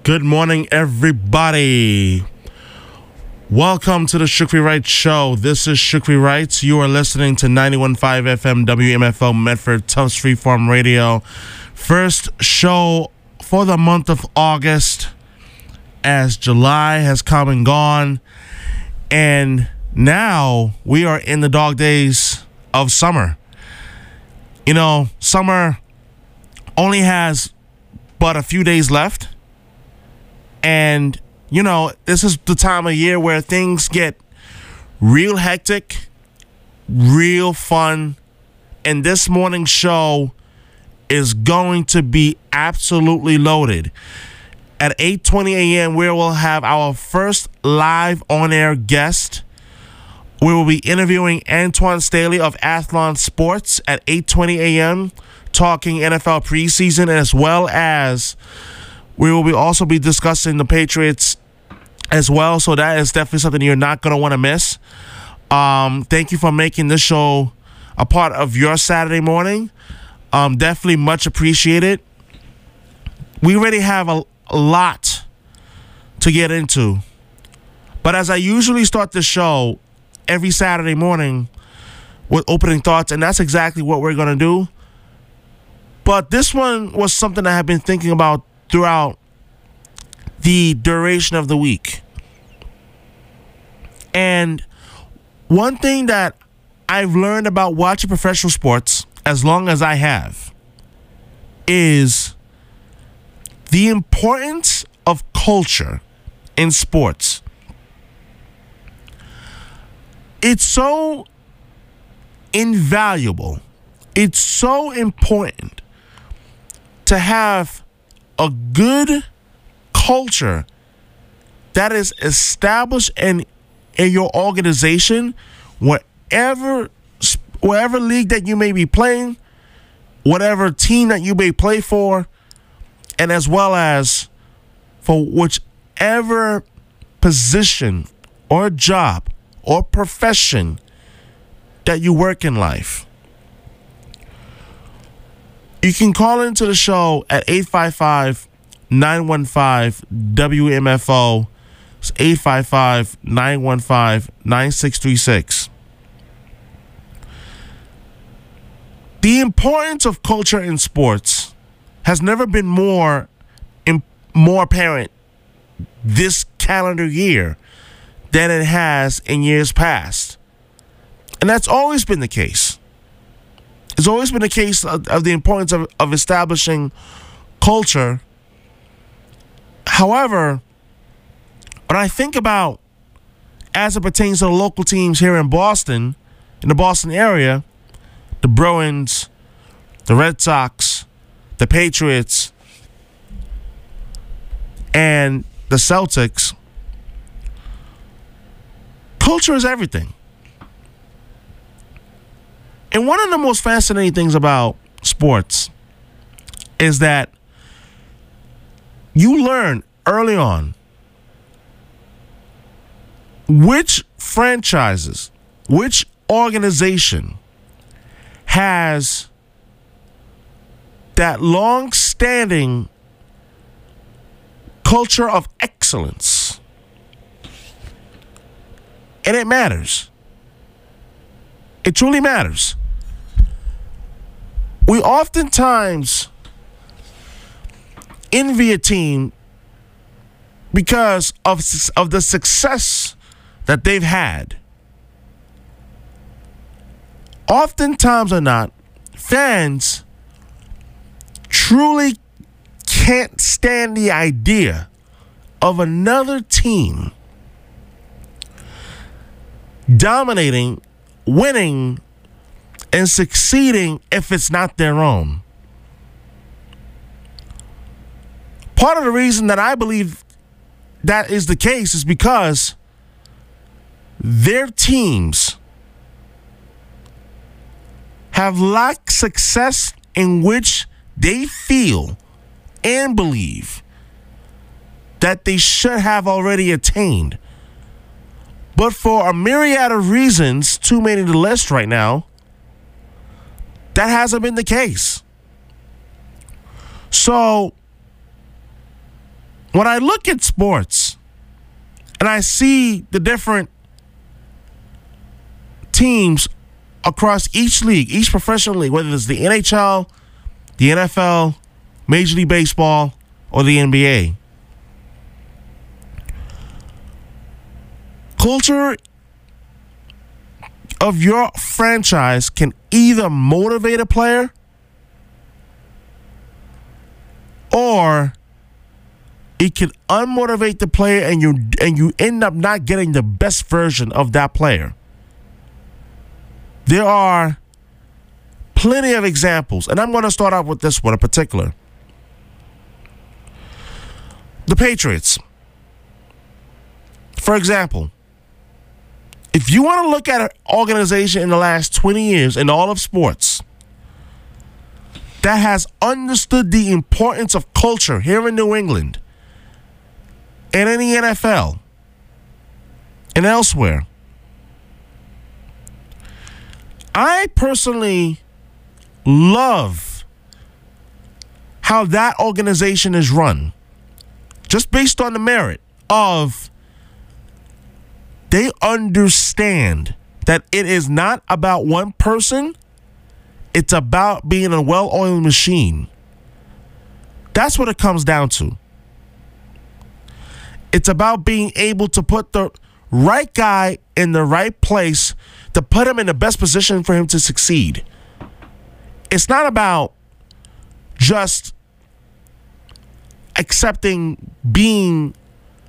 Good morning, everybody. Welcome to the Shukri Wright Show. This is Shukri Wright. You are listening to 91.5 FM WMFO Medford Tufts Freeform Radio. First show for the month of August, as July has come and gone. And now we are in the dog days of summer. You know, summer only has but a few days left. And, you know, this is the time of year where things get real hectic, real fun. And this morning's show is going to be absolutely loaded. At 8:20 a.m., we will have our first live on-air guest. We will be interviewing Antoine Staley of Athlon Sports at 8:20 a.m., talking NFL preseason, as well as we will also be discussing the Patriots as well. So that is definitely something you're not going to want to miss. Thank you for making this show a part of your Saturday morning. Definitely much appreciated. We already have a lot to get into. But as I usually start the show every Saturday morning with opening thoughts, and that's exactly what we're going to do. But this one was something I have been thinking about throughout the duration of the week. And one thing that I've learned about watching professional sports, as long as I have, is the importance of culture in sports. It's so invaluable. It's so important to have a good culture that is established in your organization, wherever league that you may be playing, whatever team that you may play for, and as well as for whichever position or job or profession that you work in life. You can call into the show at 855-915-WMFO. It's 855-915-9636. The importance of culture in sports has never been more apparent this calendar year than it has in years past. And that's always been the case. It's always been a case of the importance of establishing culture. However, when I think about, as it pertains to the local teams here in Boston, in the Boston area, the Bruins, the Red Sox, the Patriots, and the Celtics, culture is everything. And one of the most fascinating things about sports is that you learn early on which franchises, which organization has that long-standing culture of excellence. And it matters. It truly matters. We oftentimes envy a team because of the success that they've had. Oftentimes or not, fans truly can't stand the idea of another team dominating, winning, and succeeding if it's not their own. Part of the reason that I believe that is the case is because their teams have lacked success in which they feel and believe that they should have already attained. But for a myriad of reasons, too many to list right now, that hasn't been the case. So when I look at sports and I see the different teams across each league, each professional league, whether it's the NHL, the NFL, Major League Baseball, or the NBA, culture of your franchise can either motivate a player or it can unmotivate the player, and you end up not getting the best version of that player. There are plenty of examples, and I'm going to start off with this one in particular. The Patriots. For example, if you want to look at an organization in the last 20 years in all of sports that has understood the importance of culture here in New England and in the NFL and elsewhere, I personally love how that organization is run, just based on the merit of they understand that it is not about one person, it's about being a well-oiled machine. That's what it comes down to. It's about being able to put the right guy in the right place to put him in the best position for him to succeed. It's not about just accepting being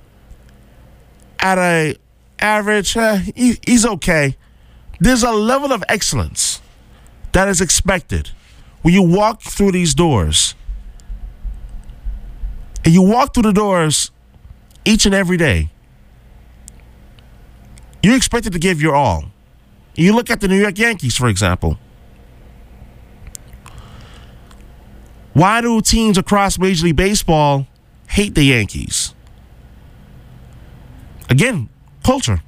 at a average, he's okay. There's a level of excellence that is expected when you walk through these doors. And you walk through the doors each and every day. You're expected to give your all. You look at the New York Yankees, for example. Why do teams across Major League Baseball hate the Yankees? Again, culture.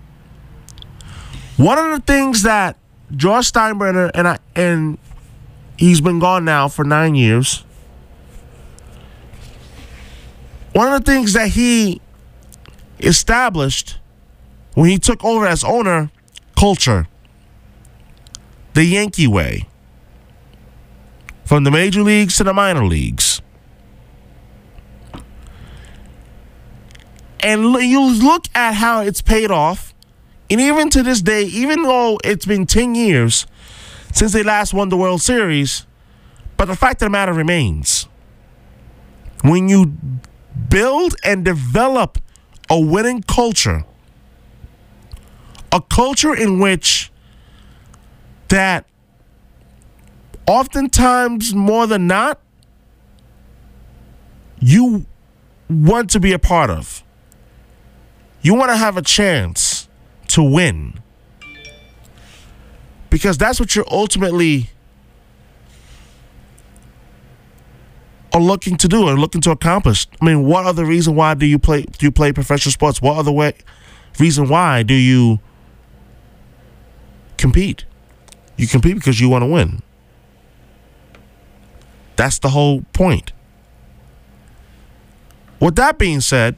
One of the things that George Steinbrenner, and he's been gone now for 9 years, one of the things that he established when he took over as owner, culture. The Yankee way. From the major leagues to the minor leagues. And you look at how it's paid off. And even to this day, even though it's been 10 years since they last won the World Series, but the fact of the matter remains. When you build and develop a winning culture, a culture in which that oftentimes more than not you want to be a part of. You want to have a chance to win. Because that's what you're ultimately are looking to do or looking to accomplish. I mean, what other reason why do you play professional sports? What other reason why do you compete? You compete because you want to win. That's the whole point. With that being said,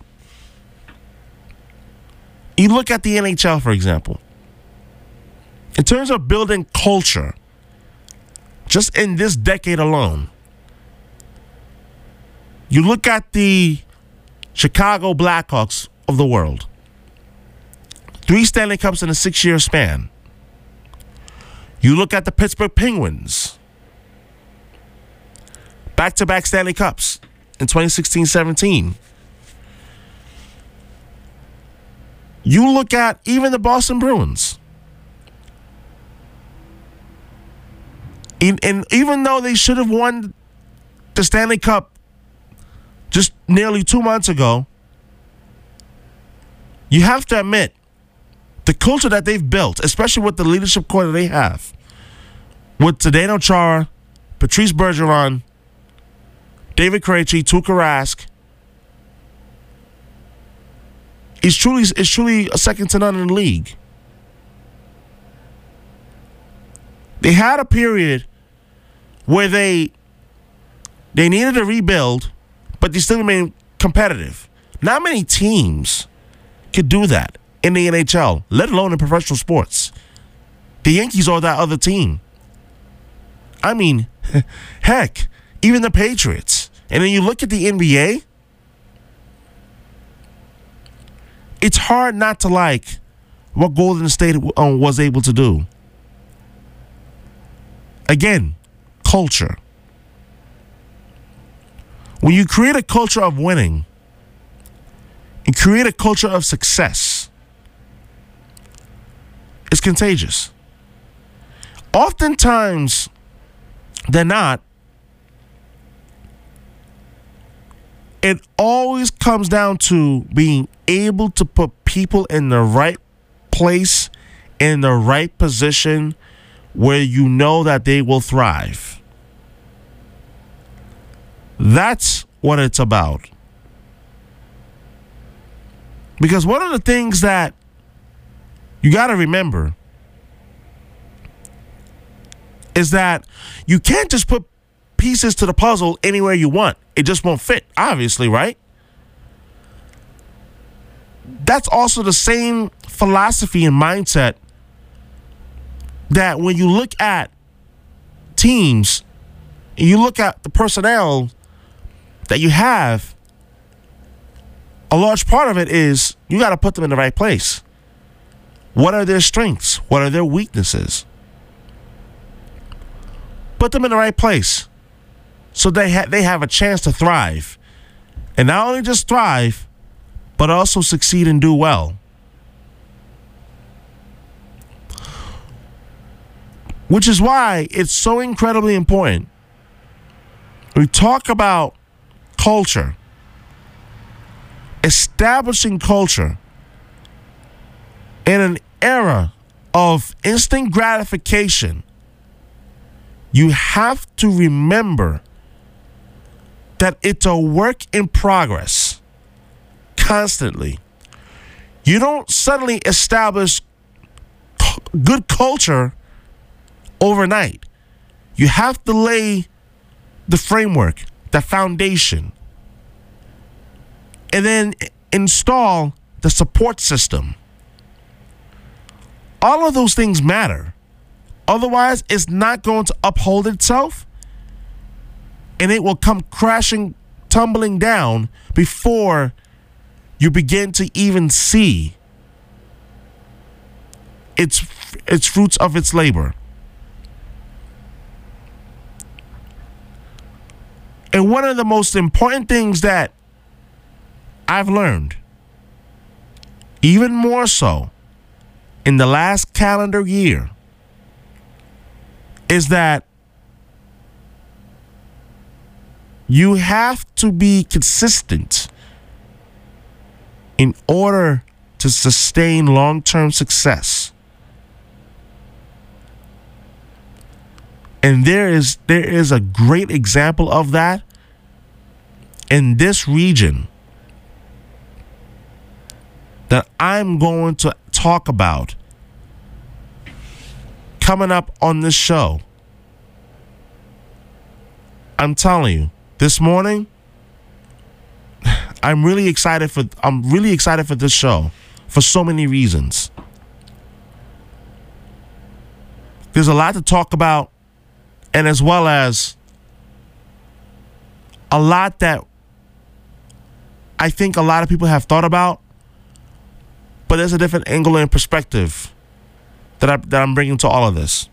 you look at the NHL, for example. In terms of building culture, just in this decade alone, you look at the Chicago Blackhawks of the world. 3 Stanley Cups in a 6-year span. You look at the Pittsburgh Penguins. Back-to-back Stanley Cups in 2016-17. You look at even the Boston Bruins. And even though they should have won the Stanley Cup just nearly 2 months ago, you have to admit the culture that they've built, especially with the leadership core that they have, with Zdeno Chara, Patrice Bergeron, David Krejci, Tuukka Rask, is truly a second to none in the league. They had a period where they needed to rebuild, but they still remained competitive. Not many teams could do that in the NHL, let alone in professional sports. The Yankees are that other team. I mean, heck, even the Patriots. And then you look at the NBA, it's hard not to like what Golden State was able to do. Again, culture. When you create a culture of winning and create a culture of success, it's contagious. Oftentimes than not, it always comes down to being able to put people in the right place, in the right position, where you know that they will thrive. That's what it's about. Because one of the things that you got to remember is that you can't just put pieces to the puzzle anywhere you want. It just won't fit, obviously, right? That's also the same philosophy and mindset that when you look at teams and you look at the personnel that you have, a large part of it is you got to put them in the right place. What are their strengths? What are their weaknesses? Put them in the right place so they have a chance to thrive. And not only just thrive, but also succeed and do well. Which is why it's so incredibly important. We talk about culture, establishing culture in an era of instant gratification. You have to remember that it's a work in progress constantly. You don't suddenly establish good culture overnight. You have to lay the framework, the foundation, and then install the support system. All of those things matter. Otherwise, it's not going to uphold itself, and it will come crashing, tumbling down before you begin to even see its fruits of its labor. And one of the most important things that I've learned, even more so in the last calendar year, is that you have to be consistent in order to sustain long-term success. And there is a great example of that in this region that I'm going to talk about coming up on this show. I'm telling you, this morning, I'm really excited for this show for so many reasons. There's a lot to talk about, and as well as a lot that I think a lot of people have thought about, but there's a different angle and perspective that I'm bringing to all of this.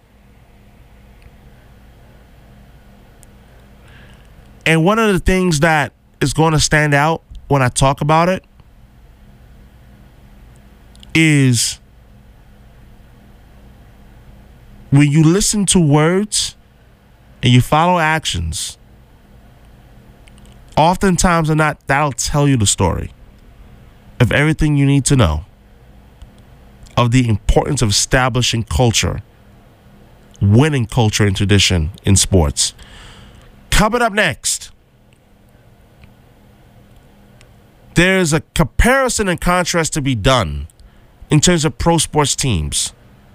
And one of the things that is going to stand out when I talk about it is when you listen to words and you follow actions, oftentimes or not, that'll tell you the story of everything you need to know, of the importance of establishing culture, winning culture and tradition in sports. Coming up next, there's a comparison and contrast to be done in terms of pro sports teams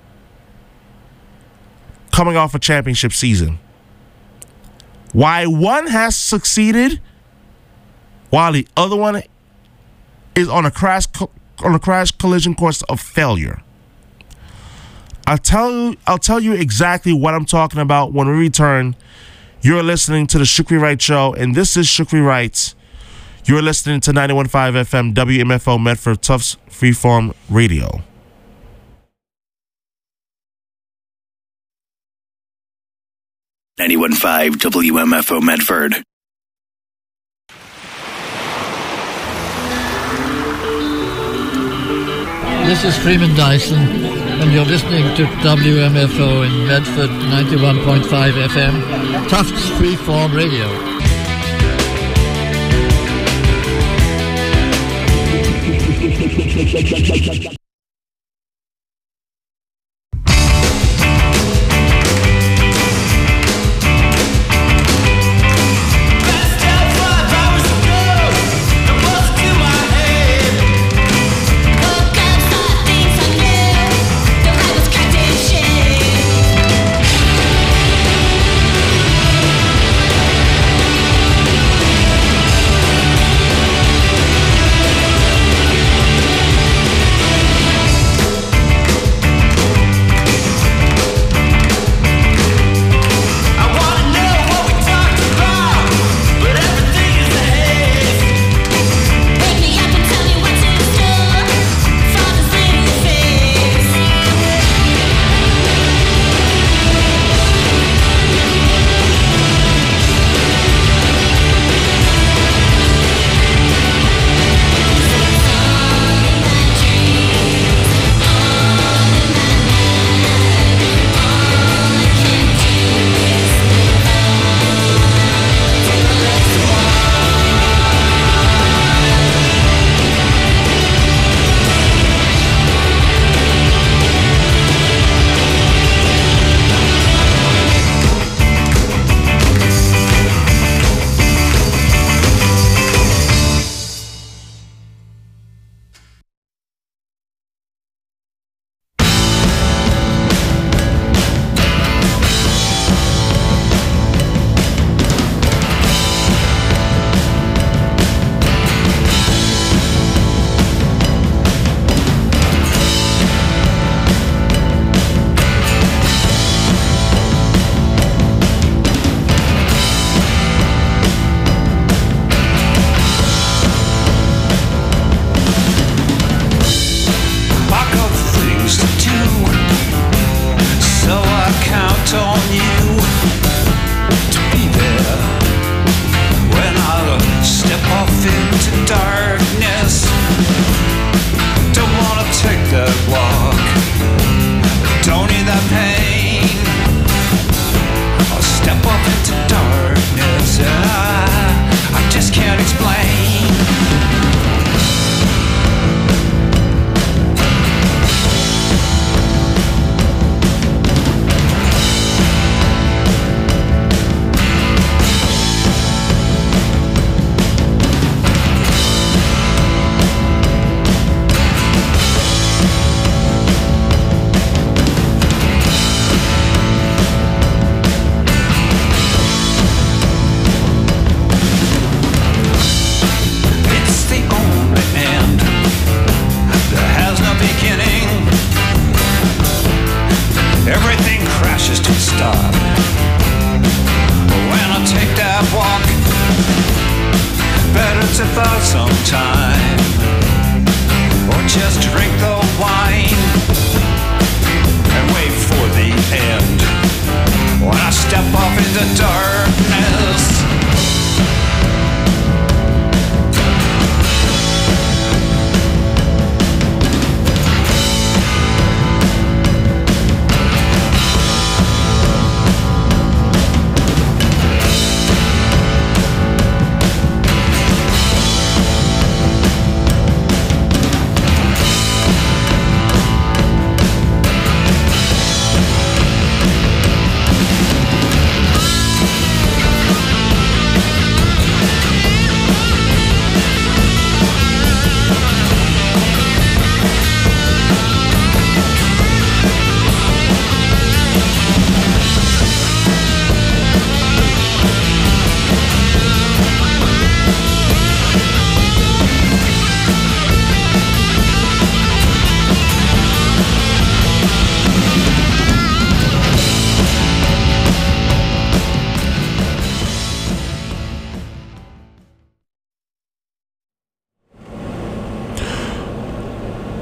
coming off a championship season. Why one has succeeded while the other one is on a crash collision course of failure. I'll tell you exactly what I'm talking about when we return. You're listening to the Shukri Wright Show, and this is Shukri Wright. You're listening to 91.5 FM WMFO Medford Tufts Freeform Radio. .5 WMFO Medford. This is Freeman Dyson, and you're listening to WMFO in Medford 91.5 FM, Tufts Freeform Radio.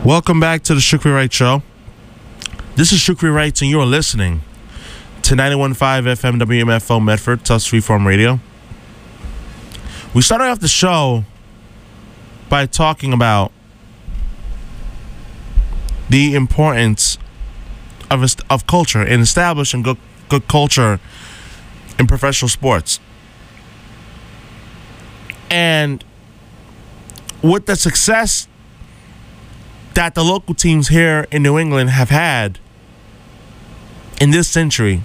Welcome back to the Shukri Wright Show. This is Shukri Wright, and you're listening to 91.5 FM WMFO Medford, Tufts Freeform Radio. We started off the show by talking about the importance of culture and establishing good culture in professional sports. And with the success that the local teams here in New England have had in this century,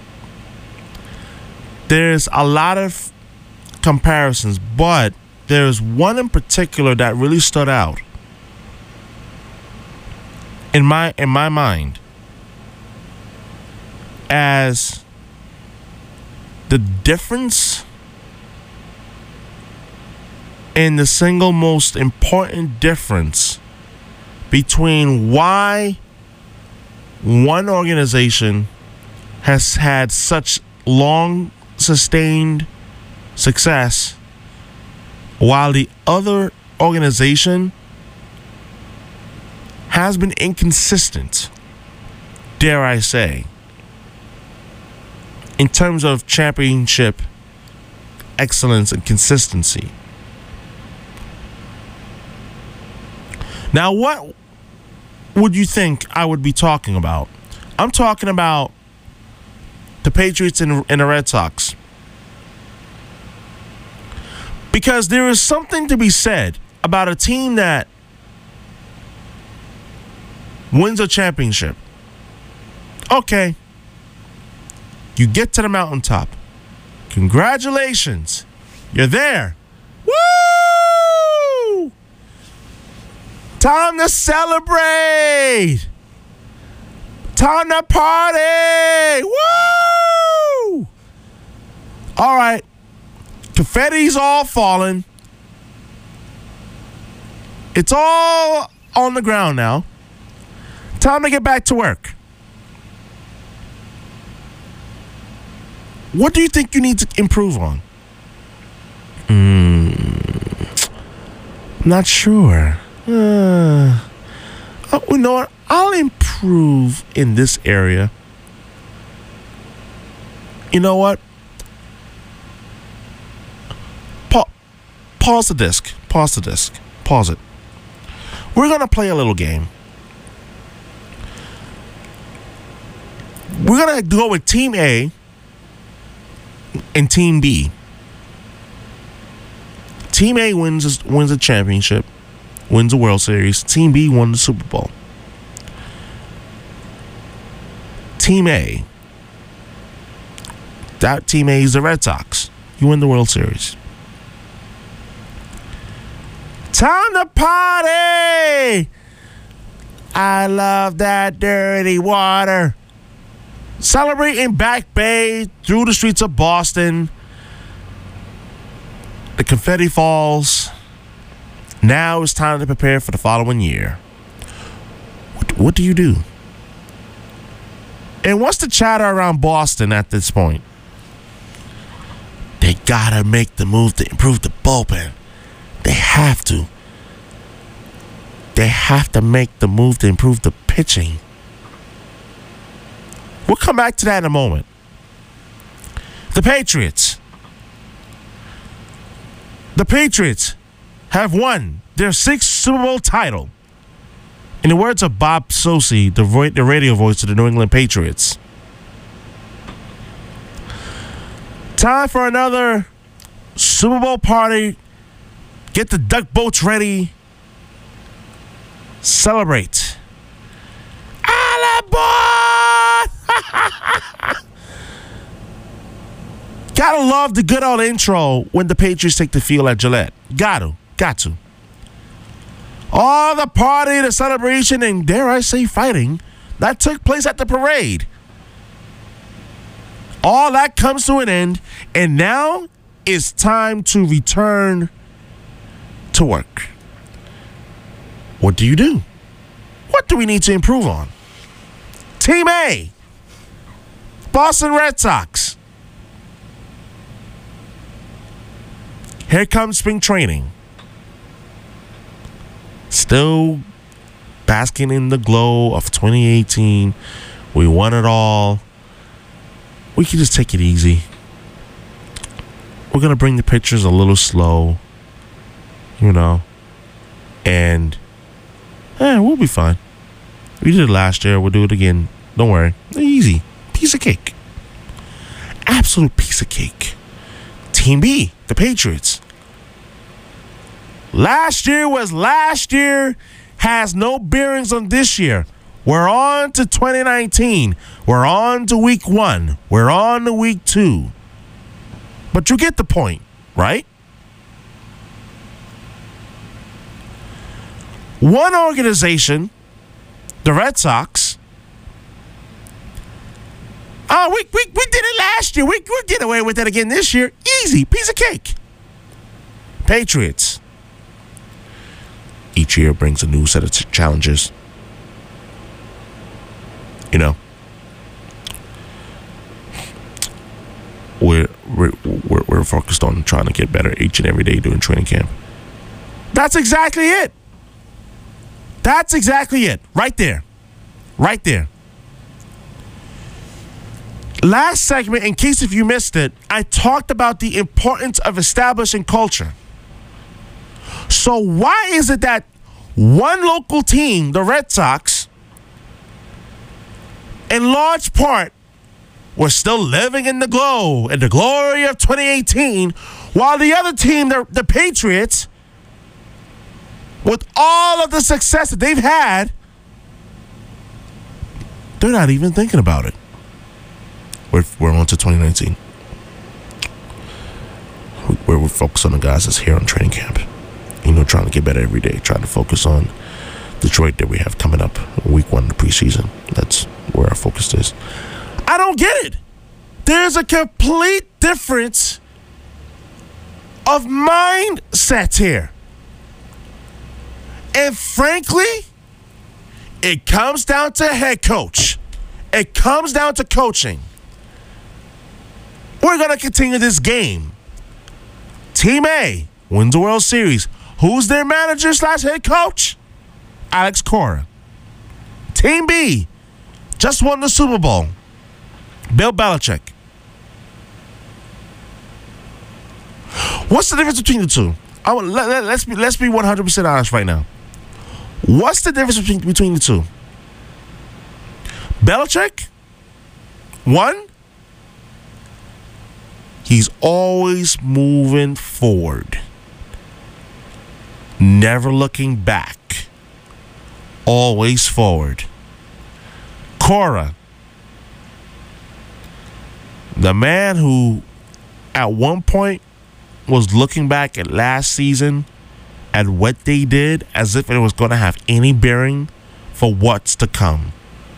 there's a lot of comparisons, but there's one in particular that really stood out in my mind as the difference in the single most important difference between why one organization has had such long sustained success while the other organization has been inconsistent, dare I say, in terms of championship excellence and consistency. Now, what would you think I would be talking about? I'm talking about the Patriots and the Red Sox. Because there is something to be said about a team that wins a championship. Okay. You get to the mountaintop. Congratulations. You're there. Woo! Time to celebrate. Time to party. Woo! All right. Confetti's all falling. It's all on the ground now. Time to get back to work. What do you think you need to improve on? I'm not sure. You know what? I'll improve in this area. You know what? Pause the disc. Pause the disc. Pause it. We're going to play a little game. We're going to go with Team A and Team B. Team A wins a championship, wins a World Series. Team B won the Super Bowl. Team A. That Team A is the Red Sox. You win the World Series. Time to party! I love that dirty water. Celebrating Back Bay through the streets of Boston. The confetti falls. Now it's time to prepare for the following year. What do you do? And what's the chatter around Boston at this point? They gotta make the move to improve the bullpen. They have to. They have to make the move to improve the pitching. We'll come back to that in a moment. The Patriots. The Patriots have won their 6th Super Bowl title. In the words of Bob Socci, the radio voice of the New England Patriots. Time for another Super Bowl party. Get the duck boats ready. Celebrate. All aboard! Gotta love the good old intro when the Patriots take the field at Gillette. Got to. All the party, the celebration, and dare I say fighting that took place at the parade. All that comes to an end, and now it's time to return to work. What do you do? What do we need to improve on? Team A, Boston Red Sox. Here comes spring training. Still basking in the glow of 2018. We won it all. We can just take it easy. We're going to bring the pictures a little slow, and we'll be fine. We did it last year. We'll do it again. Don't worry. Easy. Piece of cake. Absolute piece of cake. Team B, the Patriots. Last year was last year. Has no bearings on this year. We're on to 2019. We're on to week 1. We're on to week 2. But you get the point, right? One organization, the Red Sox. Oh, we did it last year. We get away with it again this year. Easy, piece of cake. Patriots. Each year brings a new set of challenges. We're focused on trying to get better each and every day during training camp. That's exactly it. That's exactly it. Right there. Right there. Last segment, in case if you missed it, I talked about the importance of establishing culture. So why is it that one local team, the Red Sox, in large part, we're still living in the glow and the glory of 2018, while the other team, the Patriots, with all of the success that they've had, they're not even thinking about it. We're on to 2019. We're focused on the guys that's here on training camp. Trying to get better every day. Trying to focus on Detroit that we have coming up week 1 of the preseason. That's where our focus is. I don't get it. There's a complete difference of mindset here. And frankly, it comes down to head coach. It comes down to coaching. We're going to continue this game. Team A wins the World Series. Who's their manager / head coach? Alex Cora. Team B just won the Super Bowl. Bill Belichick. What's the difference between the two? Let's be 100% honest right now. What's the difference between the two? Belichick, one, he's always moving forward, never looking back, always forward. Cora, the man who at one point was looking back at last season at what they did as if it was going to have any bearing for what's to come.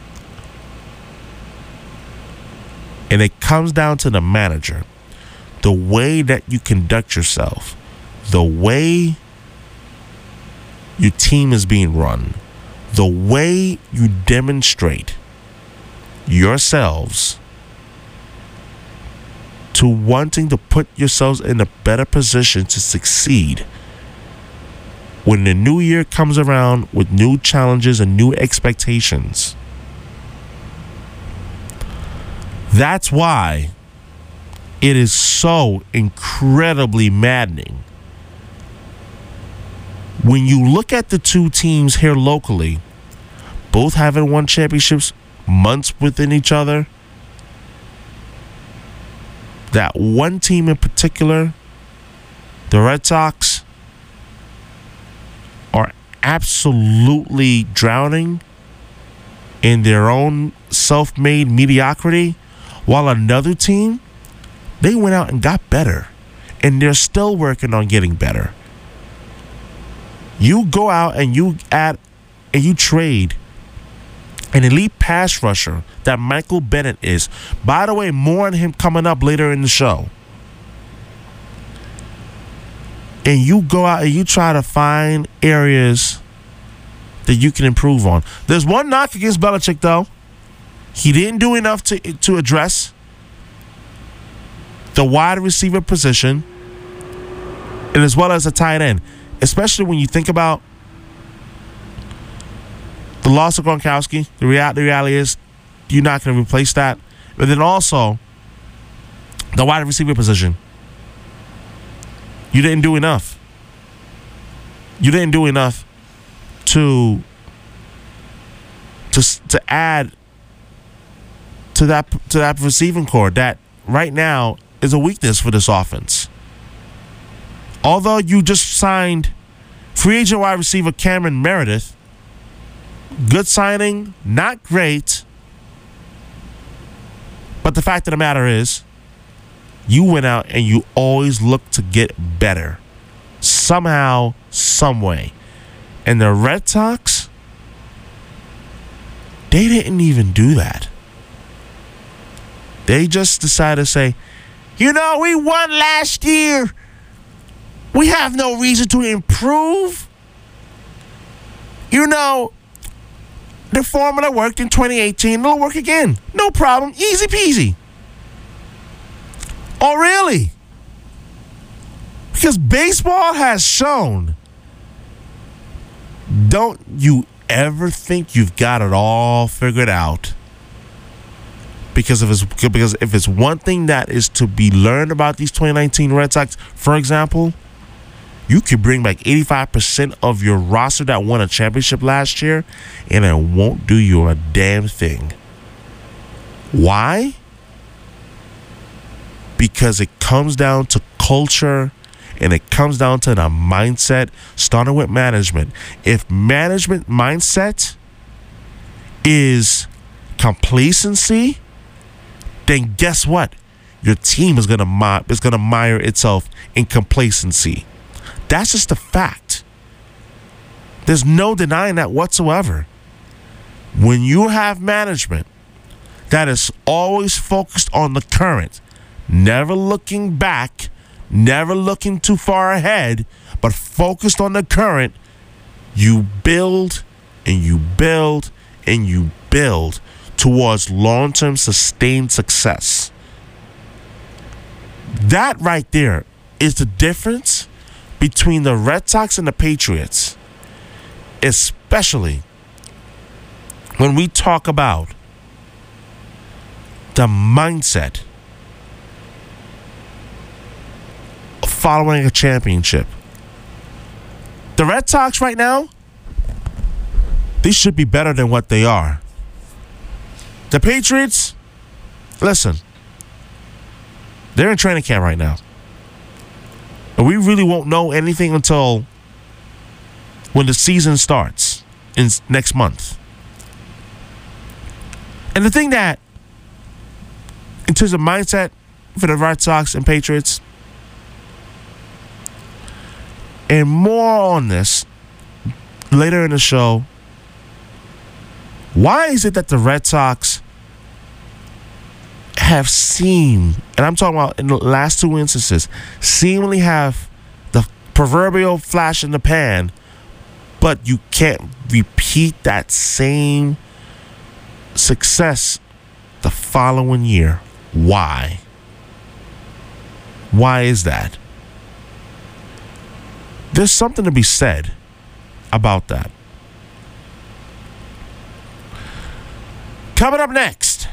And it comes down to the manager, the way that you conduct yourself, the way your team is being run, the way you demonstrate yourselves to wanting to put yourselves in a better position to succeed. When the new year comes around with new challenges and new expectations, that's why it is so incredibly maddening when you look at the two teams here locally, both having won championships months within each other. That one team in particular, the Red Sox, are absolutely drowning in their own self-made mediocrity, while another team, they went out and got better, and they're still working on getting better. You go out and you add and you trade an elite pass rusher that Michael Bennett is. By the way, more on him coming up later in the show. And you go out and you try to find areas that you can improve on. There's one knock against Belichick, though. He didn't do enough to address the wide receiver position, and as well as a tight end, especially when you think about the loss of Gronkowski, the reality is you're not going to replace that. But then also, the wide receiver position. You didn't do enough. You didn't do enough to add to that receiving core that right now is a weakness for this offense. Although you just signed free agent wide receiver Cameron Meredith, good signing, not great. But the fact of the matter is, you went out and you always look to get better. Somehow, some way. And the Red Sox, they didn't even do that. They just decided to say, we won last year. We have no reason to improve. The formula worked in 2018. It'll work again. No problem. Easy peasy. Oh, really? Because baseball has shown, don't you ever think you've got it all figured out. Because if it's one thing that is to be learned about these 2019 Red Sox, for example, you could bring back 85% of your roster that won a championship last year, and it won't do you a damn thing. Why? Because it comes down to culture, and it comes down to the mindset, starting with management. If management mindset is complacency, then guess what? Your team is gonna mire itself in complacency. That's just a fact. There's no denying that whatsoever. When you have management that is always focused on the current, never looking back, never looking too far ahead, but focused on the current, you build and you build and you build towards long-term sustained success. That right there is the difference between the Red Sox and the Patriots, especially when we talk about the mindset of following a championship. The Red Sox right now, they should be better than what they are. The Patriots, listen, they're in training camp right now. And we really won't know anything until when the season starts in next month. And the thing that, in terms of mindset for the Red Sox and Patriots, and more on this later in the show, why is it that the Red Sox have seen, and I'm talking about in the last two instances, seemingly have the proverbial flash in the pan, but you can't repeat that same success the following year? Why? Why is that? There's something to be said about that. Coming up next,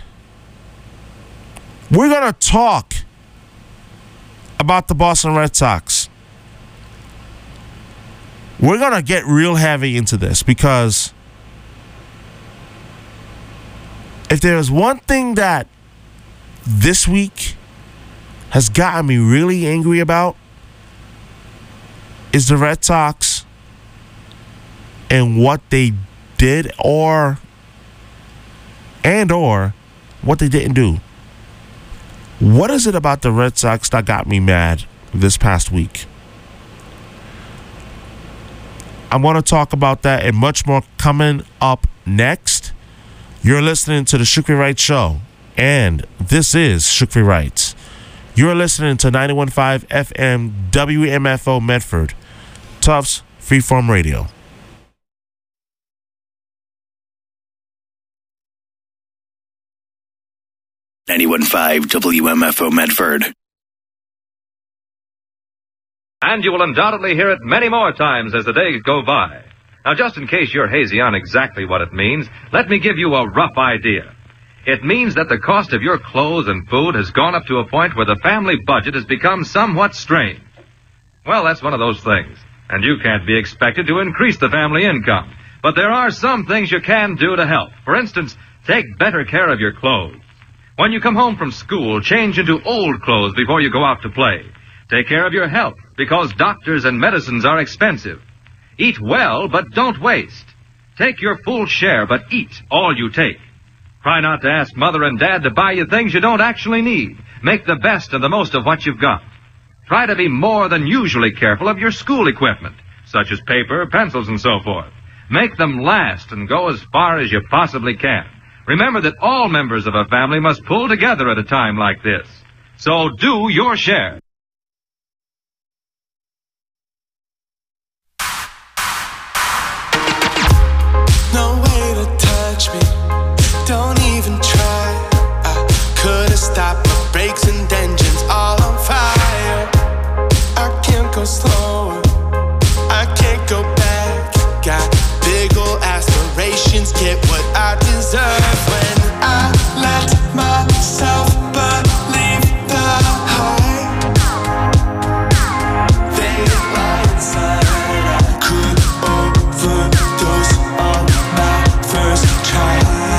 we're going to talk about the Boston Red Sox. We're going to get real heavy into this because if there's one thing that this week has gotten me really angry about, is the Red Sox and what they did or what they didn't do. What is it about the Red Sox that got me mad this past week? I want to talk about that and much more coming up next. You're listening to the Shukri Wright Show, and this is Shukri Wright. You're listening to 91.5 FM WMFO Medford, Tufts Freeform Radio. .5 WMFO Medford. And you will undoubtedly hear it many more times as the days go by. Now, just in case you're hazy on exactly what it means, let me give you a rough idea. It means that the cost of your clothes and food has gone up to a point where the family budget has become somewhat strained. Well, that's one of those things, and you can't be expected to increase the family income. But there are some things you can do to help. For instance, take better care of your clothes. When you come home from school, change into old clothes before you go out to play. Take care of your health, because doctors and medicines are expensive. Eat well, but don't waste. Take your full share, but eat all you take. Try not to ask Mother and Dad to buy you things you don't actually need. Make the best and the most of what you've got. Try to be more than usually careful of your school equipment, such as paper, pencils, and so forth. Make them last and go as far as you possibly can. Remember that all members of a family must pull together at a time like this. So do your share. No way to touch me, don't even try. I could've stopped my brakes and engines all on fire. I can't go slower, I can't go back. Got big ol' aspirations, get what I deserve. When I let myself believe the hype, they lie inside. I could overdose on my first try.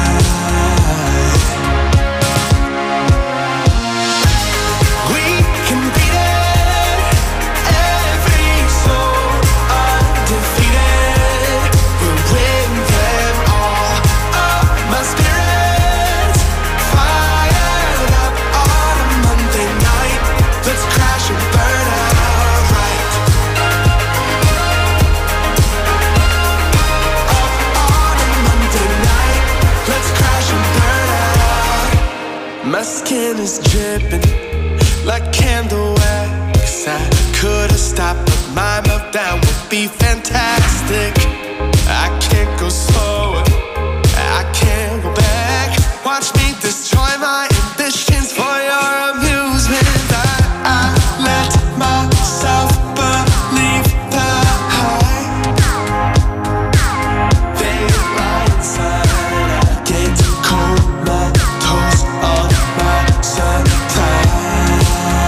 We can beat it, every soul undefeated. We'll win them all. My spirit's fired up on a Monday night. Let's crash and burn out right. Up on a Monday night. Let's crash and burn out. My skin is dripping like candle wax. I could've stopped, but my meltdown would be fantastic. I can't go slower, I can't go back. Watch me destroy my ambitions for your amusement. I let myself believe the hype. They lie inside. I get comatose on my supply.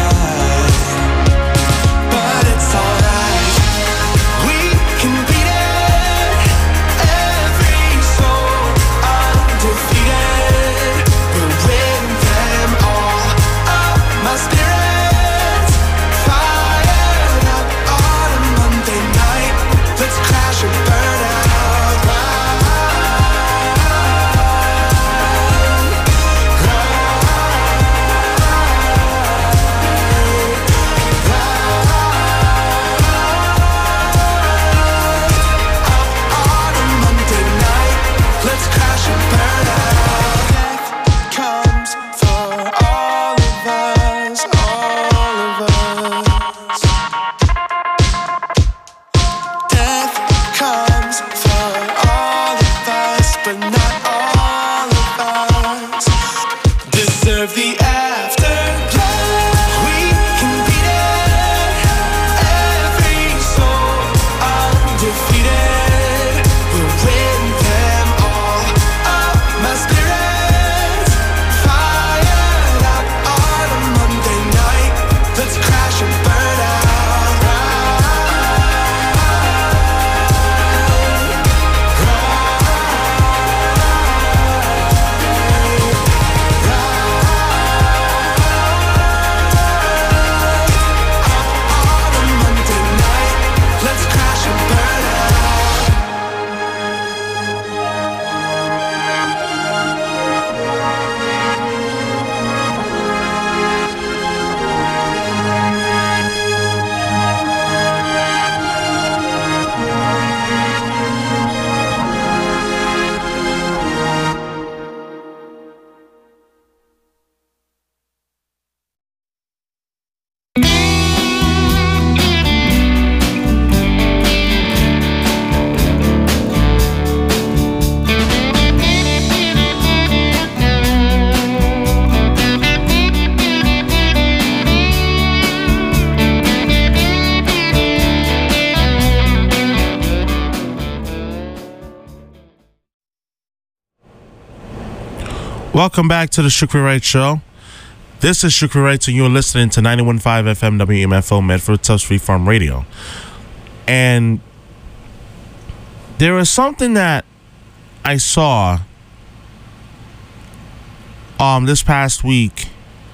But it's alright, we can beat it. Every soul undefeated. We'll win them all. My spirit's fired up on a Monday night. Let's crash and burn out right. On a Monday night, let's crash and burn out. Death comes for all of us, all of us. Death comes for all of us, but not all of us deserve the afterlife. We can beat it, every soul undefeated. We'll win them all. My spirit's fired up on a Monday night. Let's crash and burn out right. Welcome back to the Shukri Wright Show. This is Shukri Wright, and you're listening to 91.5 FM WMFO Medford, Tufts Free Farm Radio. And there was something that I saw this past week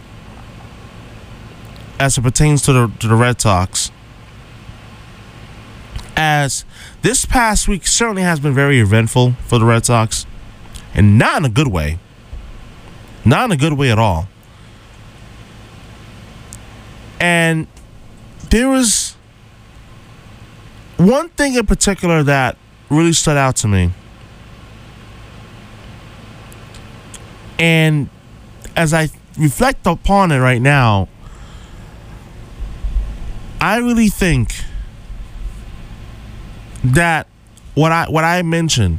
as it pertains to the Red Sox. As this past week certainly has been very eventful for the Red Sox, and not in a good way. Not in a good way at all. And there was one thing in particular that really stood out to me. And as I reflect upon it right now, I really think that what I mentioned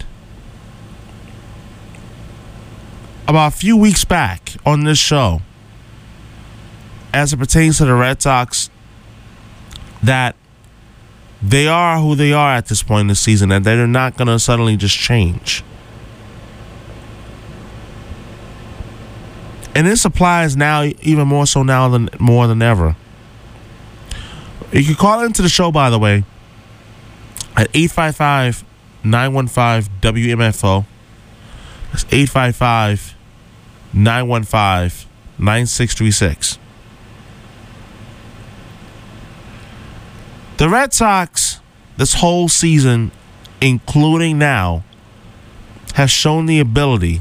about a few weeks back on this show, as it pertains to the Red Sox, that they are who they are at this point in the season, and they're not going to suddenly just change. And this applies now, even more so now than more than ever. You can call into the show, by the way, at 855-915-WMFO. That's 855-915-9636. The Red Sox, this whole season, including now, has shown the ability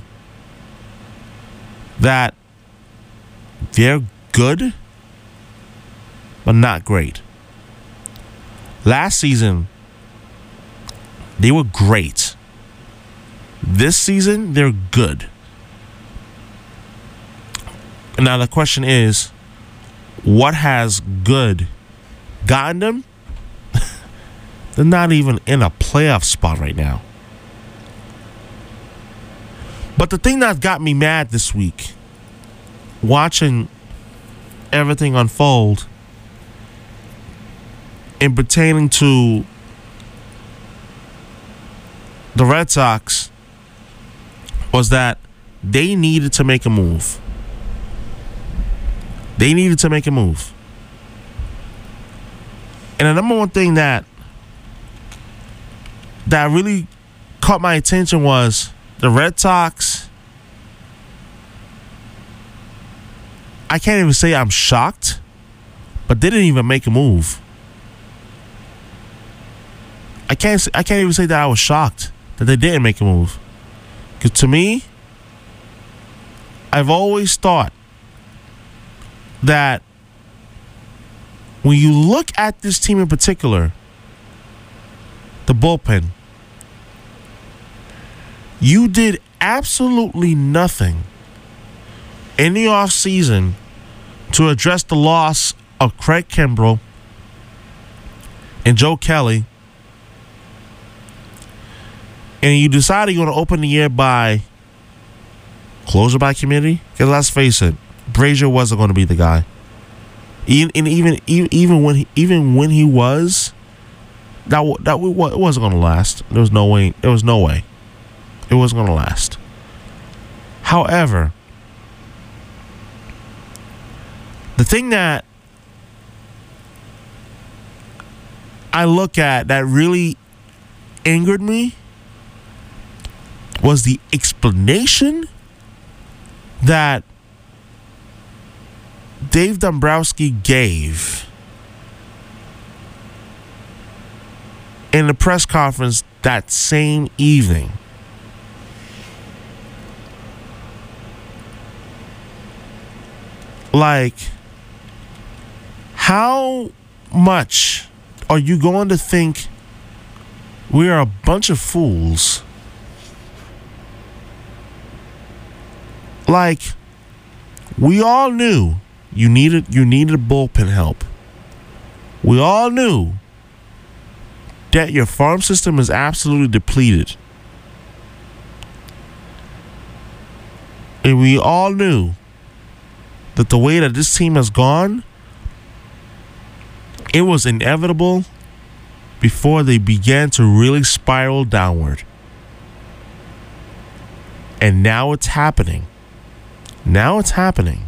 that they're good, but not great. Last season, they were great. This season, they're good. Now, the question is, what has good gotten them? They're not even in a playoff spot right now. But the thing that got me mad this week, watching everything unfold in pertaining to the Red Sox, was that they needed to make a move. They needed to make a move. And the number one thing that really caught my attention was the Red Sox. I can't even say I'm shocked, but they didn't even make a move. I can't even say that I was shocked that they didn't make a move. Because to me, I've always thought that when you look at this team in particular, the bullpen, you did absolutely nothing in the offseason to address the loss of Craig Kimbrell and Joe Kelly. And you decided you're going to open the year by closer by committee? Because let's face it, Brazier wasn't going to be the guy. Even when he was, that it wasn't going to last. There was no way. It wasn't going to last. However, the thing that I look at that really angered me was the explanation that Dave Dombrowski gave in the press conference that same evening. Like, how much are you going to think we are a bunch of fools? Like, we all knew you needed bullpen help. We all knew that your farm system is absolutely depleted. And we all knew that the way that this team has gone, it was inevitable before they began to really spiral downward. And now it's happening. Now it's happening.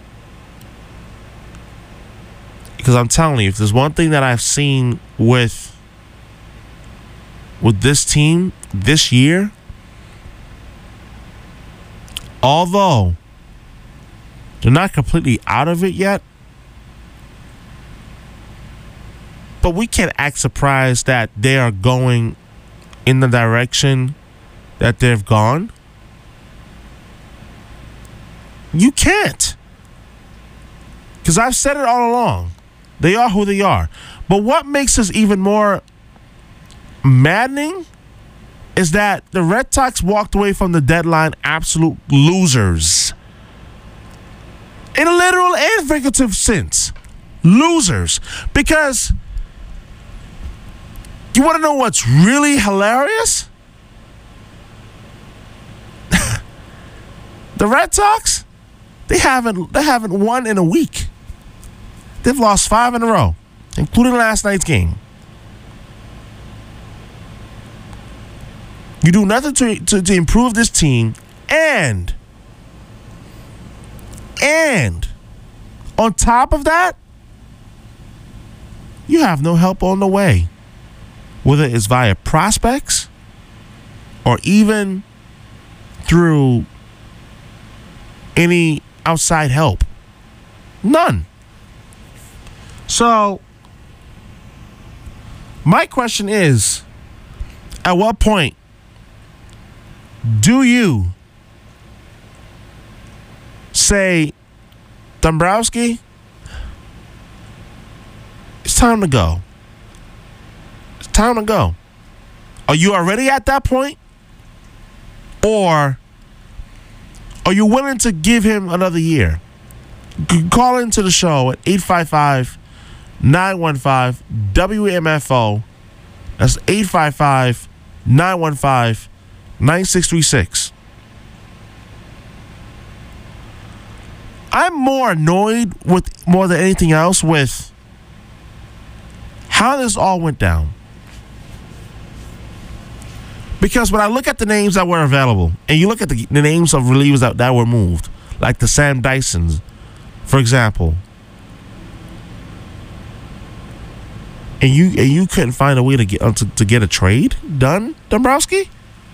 Because I'm telling you, if there's one thing that I've seen with this team this year, although they're not completely out of it yet, but we can't act surprised that they are going in the direction that they've gone. You can't. Because I've said it all along. They are who they are. But what makes us even more maddening is that the Red Sox walked away from the deadline absolute losers. In a literal and figurative sense. Losers. Because you want to know what's really hilarious? The Red Sox, they haven't won in a week. They've lost 5 in a row, including last night's game. You do nothing to improve this team, and on top of that, you have no help on the way, whether it's via prospects or even through any outside help. None. So, my question is, at what point do you say, Dombrowski, it's time to go? It's time to go. Are you already at that point? Or are you willing to give him another year? Call into the show at 855-915-WMFO. That's 855-915-9636. I'm more annoyed with, more than anything else, with how this all went down. Because when I look at the names that were available, and you look at the names of relievers that were moved, like the Sam Dysons, for example, and you couldn't find a way to get a trade done, Dombrowski.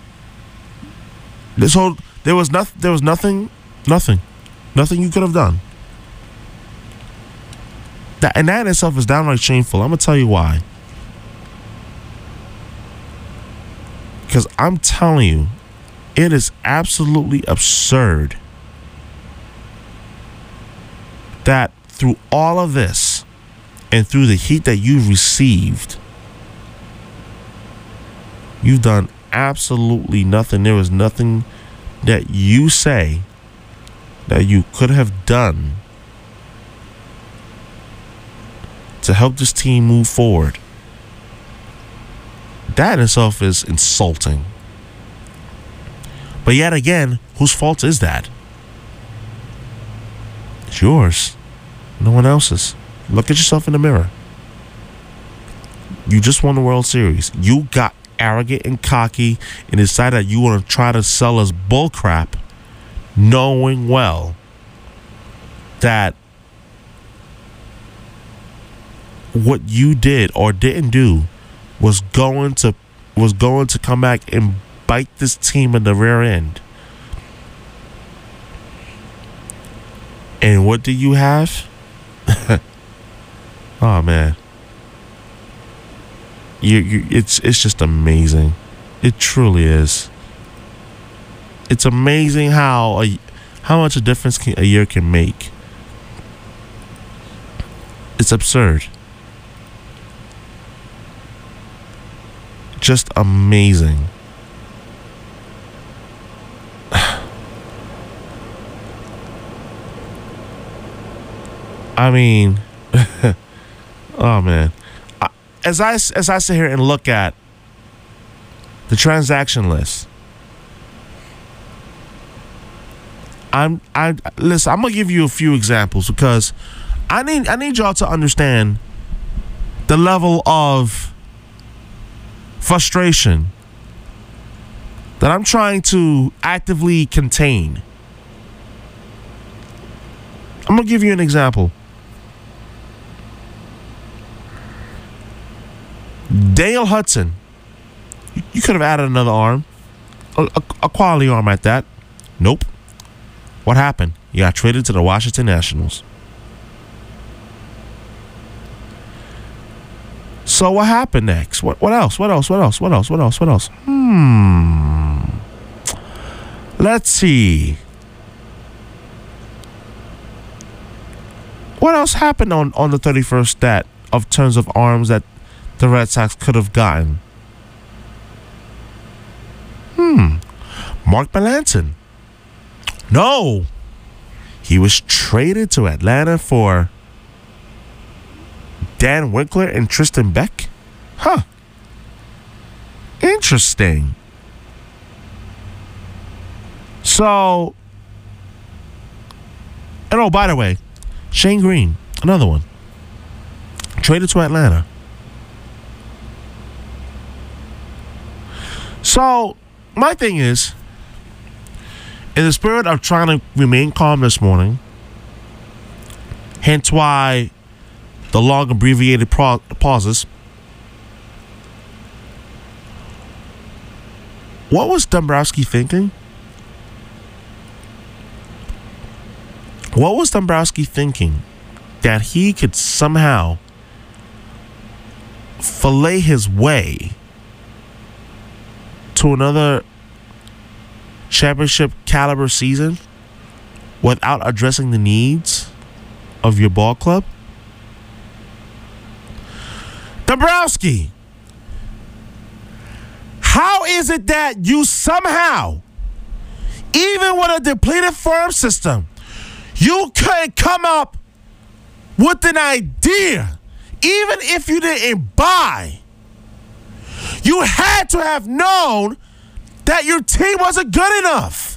So there was nothing you could have done. That in itself is downright shameful. I'm gonna tell you why. Because I'm telling you, it is absolutely absurd that through all of this and through the heat that you've received, you've done absolutely nothing. There was nothing that you say that you could have done to help this team move forward. That in itself is insulting. But yet again, whose fault is that? It's yours. No one else's. Look at yourself in the mirror. You just won the World Series. You got arrogant and cocky and decided that you want to try to sell us bullcrap, knowing well that what you did or didn't do was going to come back and bite this team in the rear end. And what do you have? Oh man, it's just amazing. It truly is. It's amazing how much a difference a year can make. It's absurd. Just amazing. I mean, oh man. As I sit here and look at the transaction list, listen, I'm gonna give you a few examples because I need y'all to understand the level of frustration that I'm trying to actively contain. I'm going to give you an example. Dale Hudson. You could have added another arm. A quality arm at that. Nope. What happened? You got traded to the Washington Nationals. So what happened next? What else? Let's see. What else happened on the 31st stat of terms of arms that the Red Sox could have gotten? Mark Melancon. No. He was traded to Atlanta for Dan Winkler and Tristan Beck? Huh. Interesting. So, and oh, by the way, Shane Green, another one, traded to Atlanta. So, my thing is, in the spirit of trying to remain calm this morning, hence why the long abbreviated pauses, what was Dombrowski thinking? What was Dombrowski thinking that he could somehow fillet his way to another championship caliber season without addressing the needs of your ball club? Dombrowski, how is it that you somehow, even with a depleted farm system, you couldn't come up with an idea, even if you didn't buy? You had to have known that your team wasn't good enough.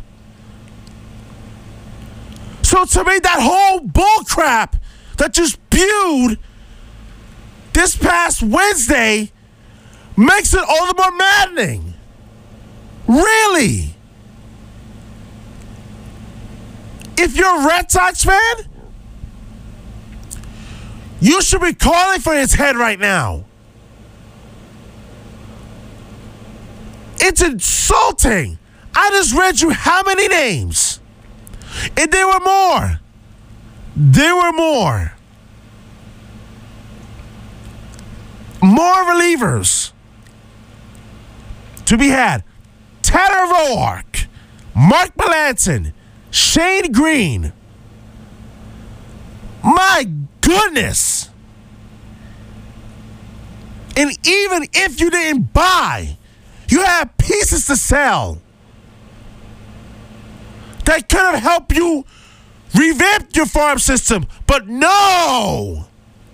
So to me, that whole bull crap that you spewed this past Wednesday makes it all the more maddening. Really? If you're a Red Sox fan, you should be calling for his head right now. It's insulting. I just read you how many names? And there were more. More relievers to be had. Tanner Roark, Mark Melancon, Shane Green. My goodness. And even if you didn't buy, you have pieces to sell that could have helped you revamp your farm system. But no!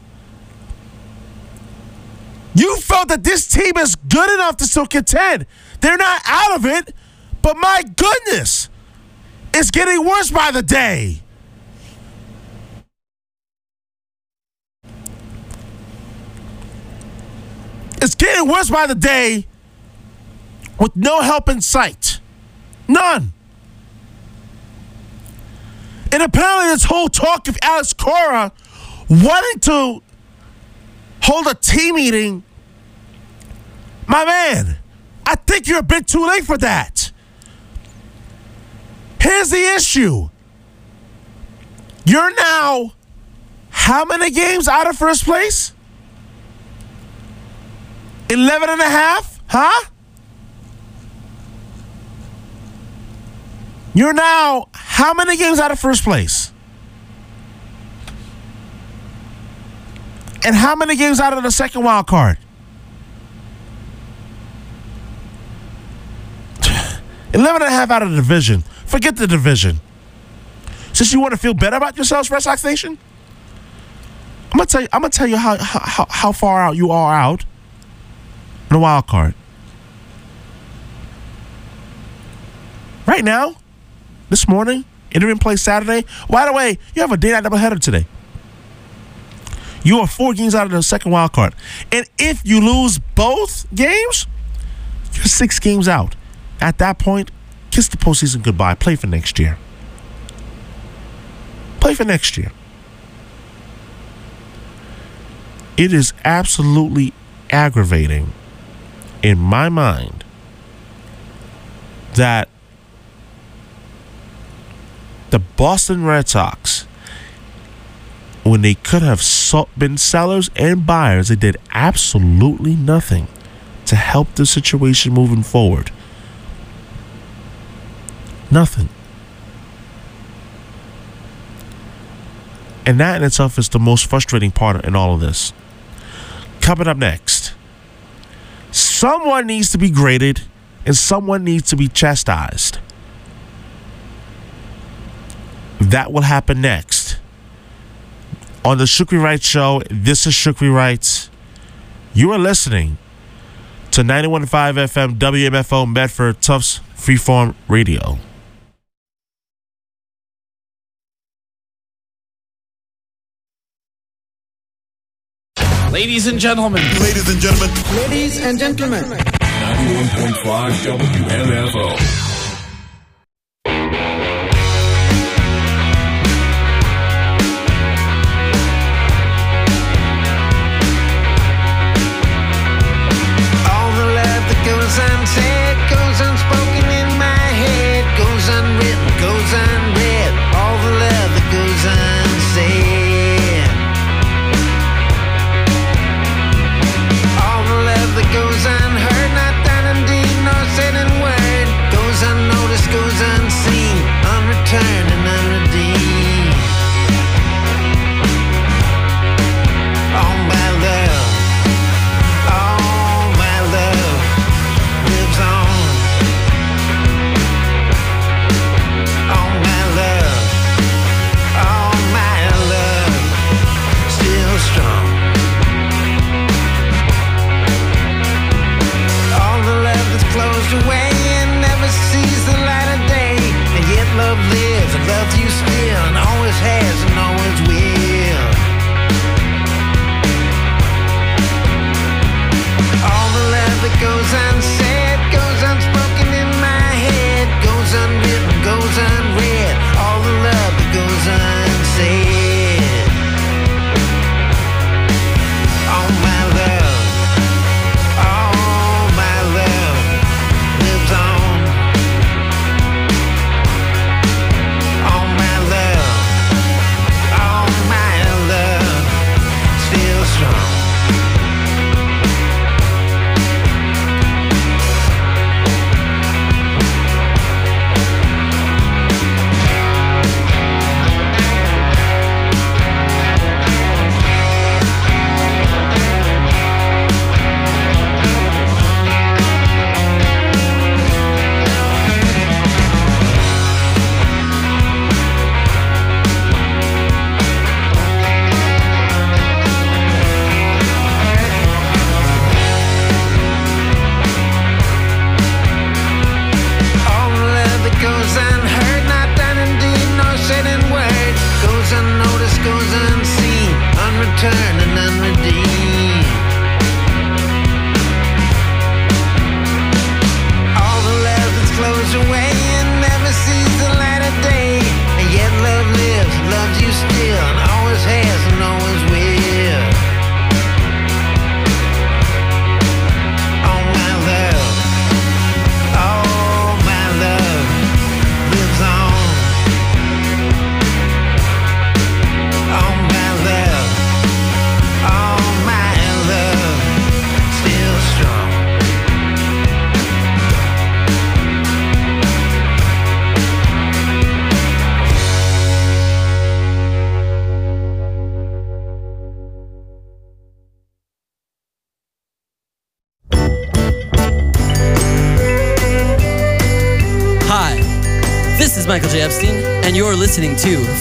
You felt that this team is good enough to still contend. They're not out of it, but my goodness, it's getting worse by the day. It's getting worse by the day with no help in sight. None. And apparently this whole talk of Alex Cora wanting to hold a team meeting, my man, I think you're a bit too late for that. Here's the issue. You're now how many games out of first place? 11 and a half? Huh? You're now how many games out of first place? And how many games out of the second wild card? 11 and a half out of the division. Forget the division. Since you want to feel better about yourselves, Red Sox Nation, I'm gonna tell you how far out you are out in the wild card. Right now, this morning, interim play Saturday. By the way, you have a day-night doubleheader today. You are 4 games out of the second wild card. And if you lose both games, you're 6 games out. At that point, kiss the postseason goodbye. Play for next year. Play for next year. It is absolutely aggravating in my mind that the Boston Red Sox, when they could have been sellers and buyers, they did absolutely nothing to help the situation moving forward. Nothing. And that in itself is the most frustrating part in all of this. Coming up next, someone needs to be graded and someone needs to be chastised. That will happen next. On the Shukri Wright Show, this is Shukri Wright. You are listening to 91.5 FM WMFO Medford Tufts Freeform Radio. Ladies and gentlemen. Ladies and gentlemen. Ladies and gentlemen. 91.5 WMFO. Unsaid, goes unspoken in my head, goes unwritten, goes unread, all the love that goes unsaid, all the love that goes unheard, not done in deed nor said in word, goes unnoticed, goes unseen, unreturned and unredeemed. All my love, all my love lives on. All my love, still strong. All the love that's closed away and never sees the light of day, and yet love lives and loves you still, and always has and always will. All the love that goes unsaid, goes unspoken in my head, goes unwritten, goes unread, all the love that goes unsaid. All my love lives on. All my love, still strong. All the love that goes unheard, not done in deed nor said in word, goes unnoticed, goes unseen, unreturned and unredeemed. All the love that's closed away and never sees the light of day, and yet love lives, loves you still, and always has and always will. All my love lives on. All my love, still strong. Hi, this is Michael J. Epstein, and you're listening to